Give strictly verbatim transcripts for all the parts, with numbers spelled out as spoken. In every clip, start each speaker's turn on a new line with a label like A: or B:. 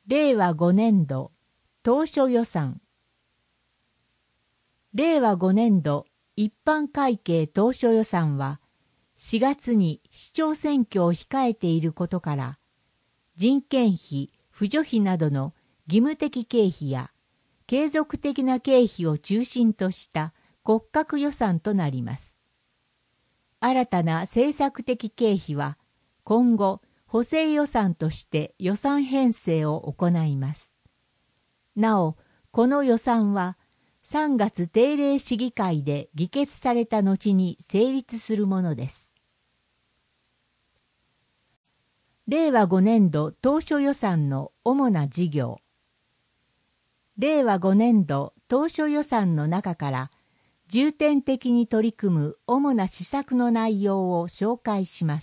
A: れいわごねんど当初予算。れいわごねんど一般会計当初予算は、しがつに市長選挙を控えていることから、人件費、扶助費などの義務的経費や、継続的な経費を中心とした骨格予算となります。新たな政策的経費は、今後、補正予算として予算編成を行います。なお、この予算は、さんがつ定例市議会で議決された後に成立するものです。れいわごねんど当初予算の主な事業。れいわごねんど当初予算の中から重点的に取り組む主な施策の内容を紹介します。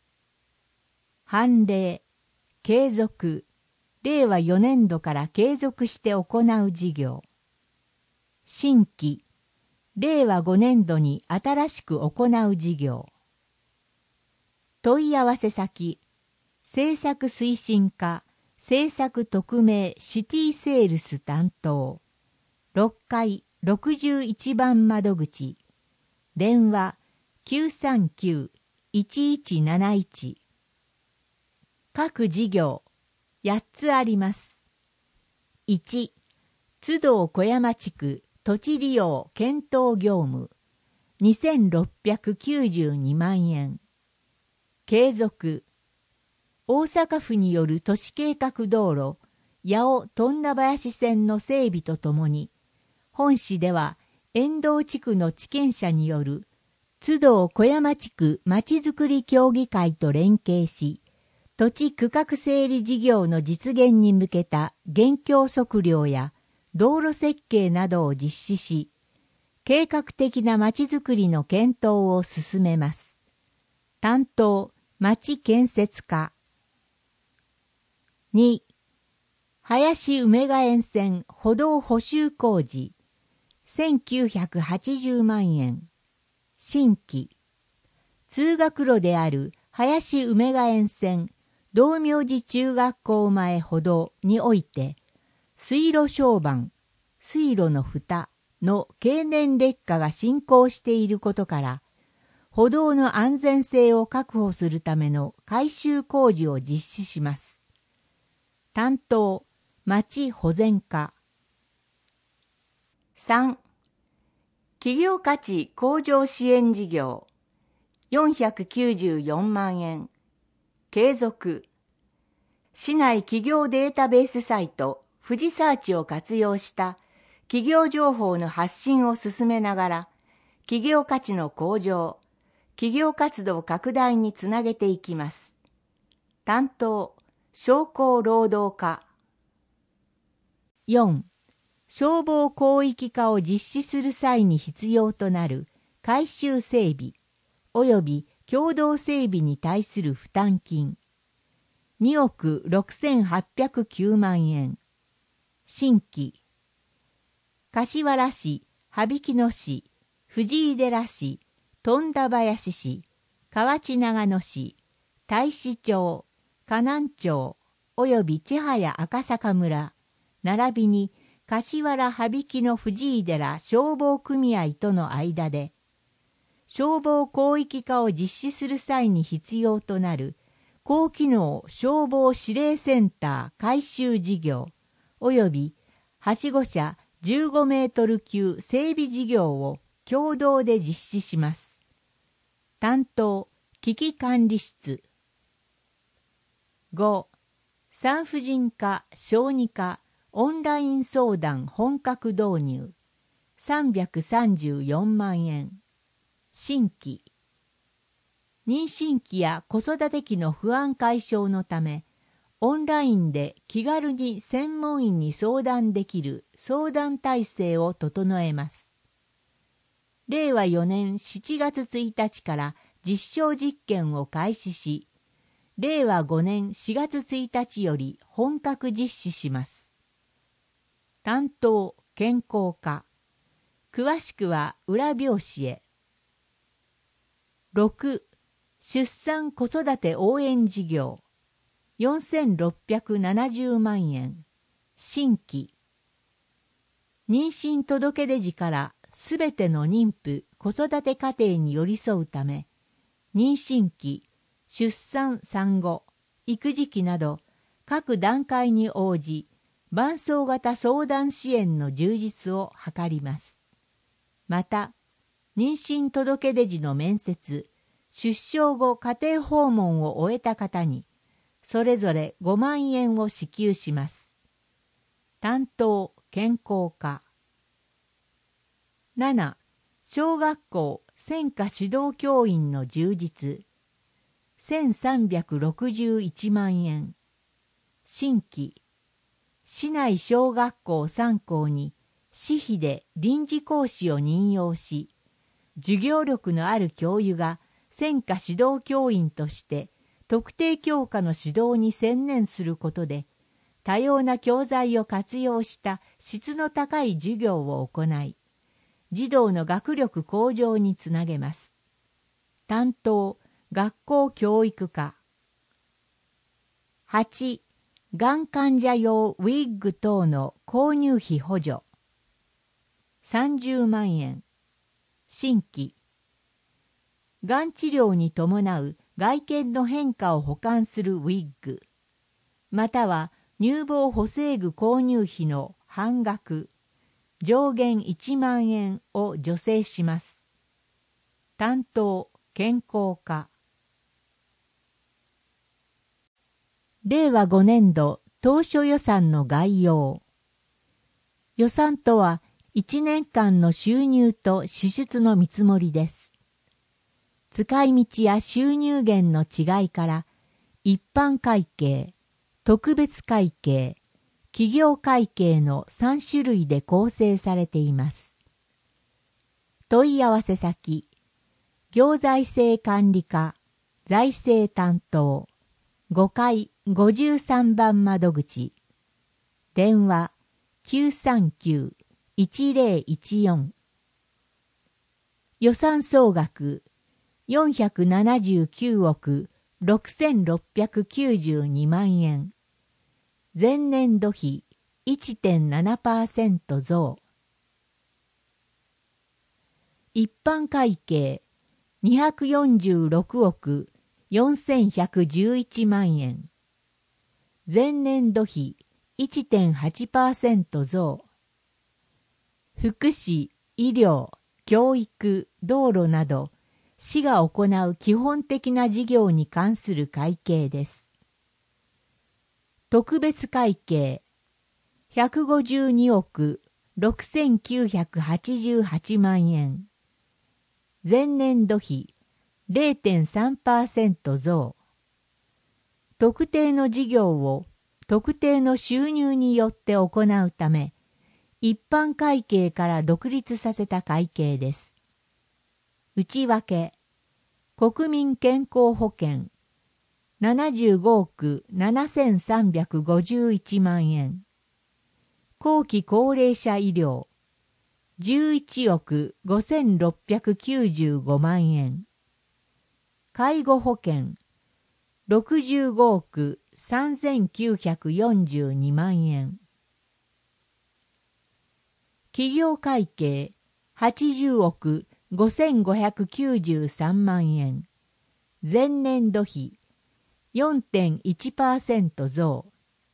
A: 判例、継続、れいわよねんどから継続して行う事業。新規、れいわごねんどに新しく行う事業。問い合わせ先、政策推進課、政策特命シティセールス担当。ろっかいろくじゅういちばん窓口。電話 きゅうさんきゅう いちいちなないち。各事業やっつあります。いち、津堂小山地区土地利用検討業務にせんろっぴゃくきゅうじゅうにまんえん。継続。大阪府による都市計画道路八尾富田林線の整備とともに、本市では遠道地区の地権者による津堂小山地区まちづくり協議会と連携し、土地区画整理事業の実現に向けた現況測量や道路設計などを実施し、計画的なまちづくりの検討を進めます。担当、町建設課。に、林梅ヶ園線歩道補修工事、せんきゅうひゃくはちじゅうまんえん。新規。通学路である林梅ヶ園線道明寺中学校前歩道において、水路床板、水路の蓋の経年劣化が進行していることから、歩道の安全性を確保するための改修工事を実施します。担当、町保全課。さん、企業価値向上支援事業よんひゃくきゅうじゅうよんまんえん。継続。市内企業データベースサイト富士サーチを活用した企業情報の発信を進めながら、企業価値の向上、企業活動拡大につなげていきます。担当、商工労働課。よん、消防広域化を実施する際に必要となる改修整備及び共同整備に対する負担金におくろくせんはっぴゃくきゅうまんえん。新規。柏原市、羽曳野市、藤井寺市、富田林市、河内長野市、太子町、河南町及び千早赤坂村、並びに柏原羽曳野藤井寺消防組合との間で、消防広域化を実施する際に必要となる高機能消防指令センター改修事業及びはしご車じゅうごメートル級整備事業を共同で実施します。担当、危機管理室。ご、産婦人科・小児科オンライン相談本格導入さんびゃくさんじゅうよんまんえん。新規。妊娠期や子育て期の不安解消のため、オンラインで気軽に専門医に相談できる相談体制を整えます。れいわよねんしちがつついたちから実証実験を開始し、れいわごねんしがつついたちより本格実施します。担当、健康課。詳しくは裏表紙へ。ろく、出産子育て応援事業よんせんろっぴゃくななじゅうまんえん。新規。妊娠届出時からすべての妊婦・子育て家庭に寄り添うため、妊娠期、出産産後、育児期など各段階に応じ、伴走型相談支援の充実を図ります。また、妊娠届出時の面接、出生後家庭訪問を終えた方に、それぞれごまんえんを支給します。担当健康課。なな. 小学校専科指導教員の充実。せんさんびゃくろくじゅういちまんえん。新規。市内小学校さん校に私費で臨時講師を任用し、授業力のある教諭が専科指導教員として特定教科の指導に専念することで、多様な教材を活用した質の高い授業を行い、児童の学力向上につなげます。担当学校教育課。はち. がん患者用ウィッグ等の購入費補助。さんじゅうまんえん。新規。がん治療に伴う外見の変化を補完するウィッグ、または乳房補正具購入費の半額、上限いちまんえんを助成します。担当健康課。れいわごねんど当初予算の概要。予算とはいちねんかんの収入と支出の見積もりです。使い道や収入源の違いから一般会計、特別会計、企業会計のさんしゅるいで構成されています。問い合わせ先、行財政管理課、財政担当、ごかいごじゅうさんばん窓口、電話 きゅうさんきゅう いちぜろいちよん。予算総額よんひゃくななじゅうきゅうおくろくせんろっぴゃくきゅうじゅうにまんえん。前年度比 いってんななパーセント 増。一般会計にひゃくよんじゅうろくおくよんせんひゃくじゅういちまんえん。前年度比 いってんはちパーセント 増。福祉、医療、教育、道路など、市が行う基本的な事業に関する会計です。特別会計ひゃくごじゅうにおくろくせんきゅうひゃくはちじゅうはちまんえん。前年度比 れいてんさんパーセント 増。特定の事業を特定の収入によって行うため、一般会計から独立させた会計です。内訳、国民健康保険ななじゅうごおくななせんさんびゃくごじゅういちまんえん。後期高齢者医療じゅういちおくごせんろっぴゃくきゅうじゅうごまんえん。介護保険ろくじゅうごおくさんぜんきゅうひゃくよんじゅうにまんえん。企業会計はちじゅうおくごせんごひゃくきゅうじゅうさんまんえん。前年度比 よんてんいちパーセント 増。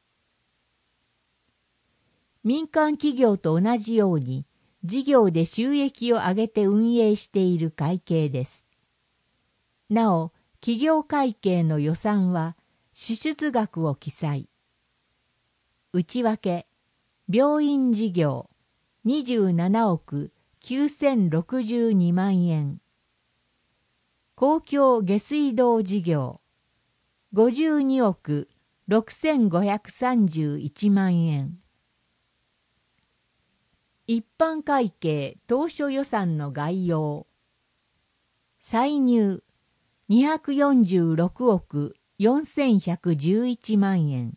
A: 民間企業と同じように事業で収益を上げて運営している会計です。なお、企業会計の予算は支出額を記載。内訳、病院事業にじゅうななおくきゅうせんろくじゅうにまんえん。公共下水道事業ごじゅうにおくろくせんごひゃくさんじゅういちまんえん。一般会計当初予算の概要。歳入にひゃくよんじゅうろくおくよんせんひゃくじゅういちまんえん。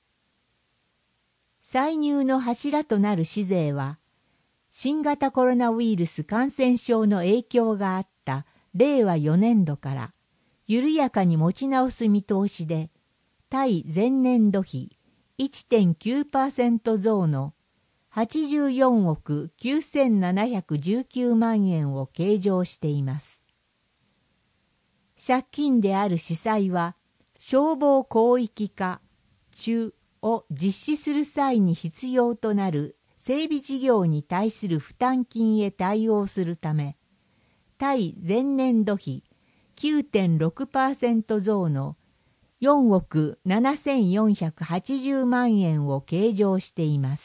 A: 歳入の柱となる市税は、新型コロナウイルス感染症の影響があったれいわよねんどから緩やかに持ち直す見通しで、 対前年度比 いってんきゅうパーセント 増のはちじゅうよんおくきゅうせんななひゃくじゅうきゅうまんえんを計上しています。借金である子債は、消防広域化中を実施する際に必要となる整備事業に対する負担金へ対応するため、対前年度比 きゅうてんろくパーセント 増のよんおくななせんよんひゃくはちじゅうまんえんを計上しています。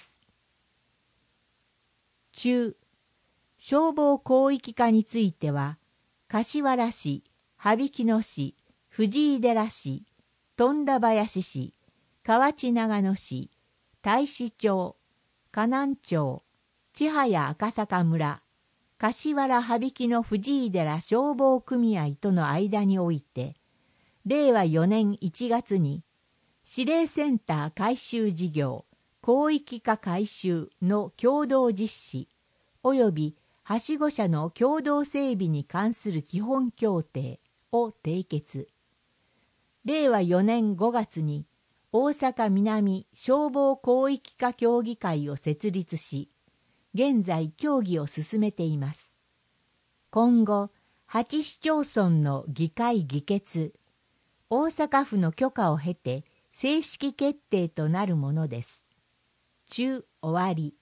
A: 中、消防広域化については、柏原市、羽曳野市、藤井寺市、富田林市、河内長野市、太子町、河南町、千早赤坂村、柏原羽曳野藤井寺消防組合との間において、れいわよねんいちがつに、指令センター改修事業、広域化改修の共同実施、及びはしご車の共同整備に関する基本協定を締結。れいわよねんごがつに大阪南消防広域化協議会を設立し、現在協議を進めています。今後、はち市町村の議会議決、大阪府の許可を経て正式決定となるものです。中終わり。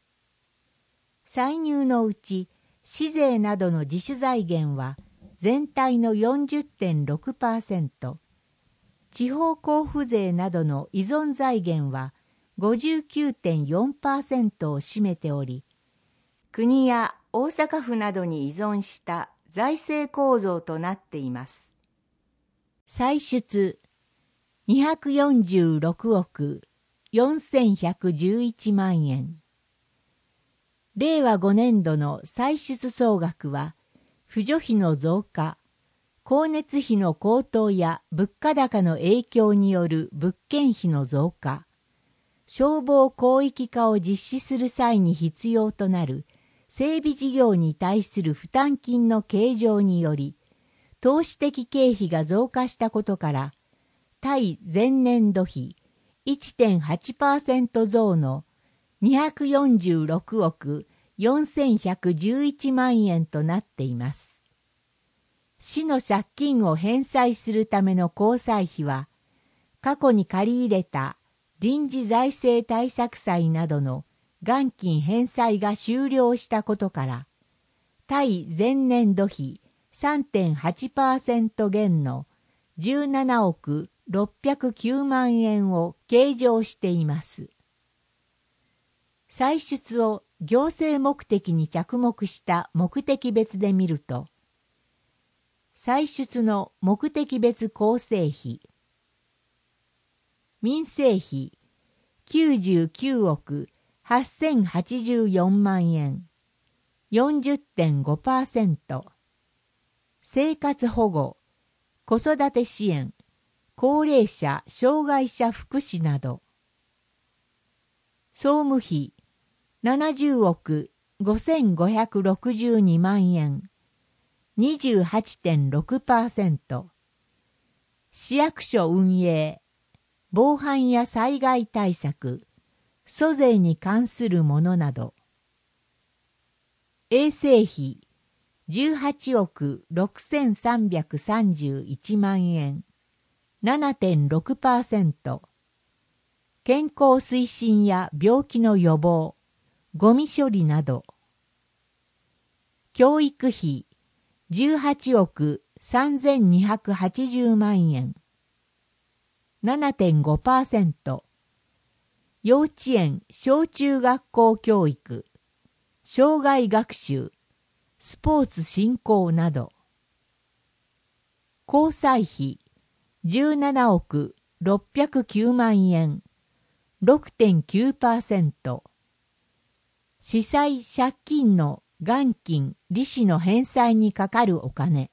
A: 歳入のうち、市税などの自主財源は全体の よんじゅってんろくパーセント、地方交付税などの依存財源は ごじゅうきゅうてんよんパーセント を占めており、国や大阪府などに依存した財政構造となっています。歳出にひゃくよんじゅうろくおくよんせんひゃくじゅういちまんえん。れいわごねんどの歳出総額は、扶助費の増加、光熱費の高騰や物価高の影響による物件費の増加、消防広域化を実施する際に必要となる整備事業に対する負担金の計上により、投資的経費が増加したことから、対前年度比 いってんはちパーセント 増のにひゃくよんじゅうろくおくよんせんひゃくじゅういちまんえんとなっています。市の借金を返済するための公債費は、過去に借り入れた臨時財政対策債などの元金返済が終了したことから、対前年度比 さんてんはちパーセント 減のじゅうななおくろっぴゃくきゅうまんえんを計上しています。歳出を行政目的に着目した目的別で見ると、歳出の目的別構成比、民生費きゅうじゅうきゅうおくはっせんはちじゅうよんまんえん、よんじゅってんごパーセント、生活保護、子育て支援、高齢者・障害者福祉など、総務費ななじゅうおくごせんごひゃくろくじゅうにまんえん、にじゅうはちてんろくパーセント、市役所運営、防犯や災害対策、租税に関するものなど、衛生費じゅうはちおくろくせんさんびゃくさんじゅういちまんえん、ななてんろくパーセント、健康推進や病気の予防、ゴミ処理など、教育費じゅうはちおくさんぜんにひゃくはちじゅうまんえん、ななてんごパーセント、幼稚園・小中学校教育、障害学習、スポーツ振興など、交際費じゅうななおくろっぴゃくきゅうまんえん、ろくてんきゅうパーセント、市債借金の元金利子の返済にかかるお金、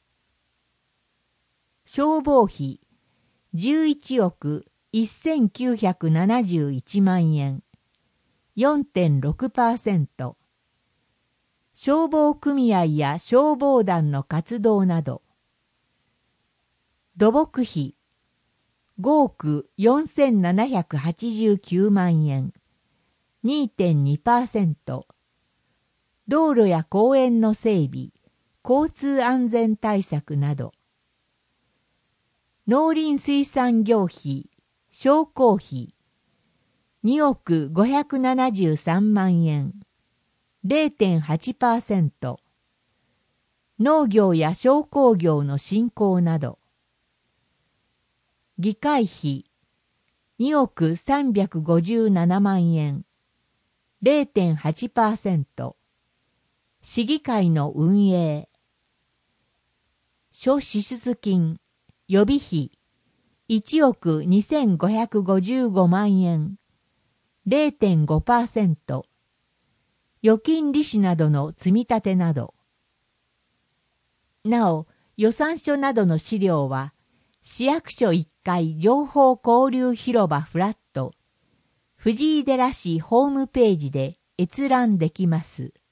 A: 消防費じゅういちおくせんきゅうひゃくななじゅういちまんえん、よんてんろくパーセント、消防組合や消防団の活動など、土木費ごおくよんせんななひゃくはちじゅうきゅうまんえん、にてんにパーセント。道路や公園の整備、交通安全対策など。農林水産業費、商工費、におくごひゃくななじゅうさんまんえん、れいてんはちパーセント。農業や商工業の振興など。議会費、におくさんびゃくごじゅうななまんえん、れいてんはちパーセント。市議会の運営。諸支出金、予備費、いちおくにせんごひゃくごじゅうごまんえん、れいてんごパーセント。預金利子などの積み立てなど。なお、予算書などの資料は、市役所いっかい情報交流広場フラット、藤井寺市ホームページで閲覧できます。